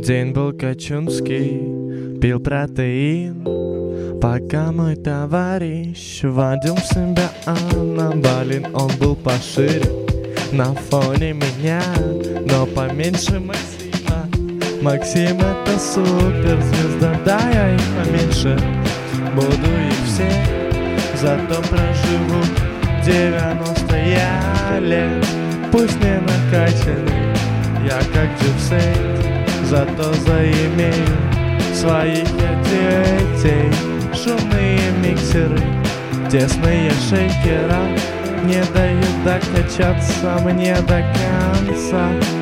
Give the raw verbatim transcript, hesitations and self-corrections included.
День был кочунский, пил протеин, пока мой товарищ водил в себя анаболин. Он был пошире на фоне меня, но поменьше Максима. Максим — это суперзвезда, да, я их поменьше. Буду их все, зато проживу девяносто я лет. Пусть не накачанный, я как Джипсей, зато заимею своих я детей. Шумные миксеры, тесные шейкера не дают докачаться мне до конца.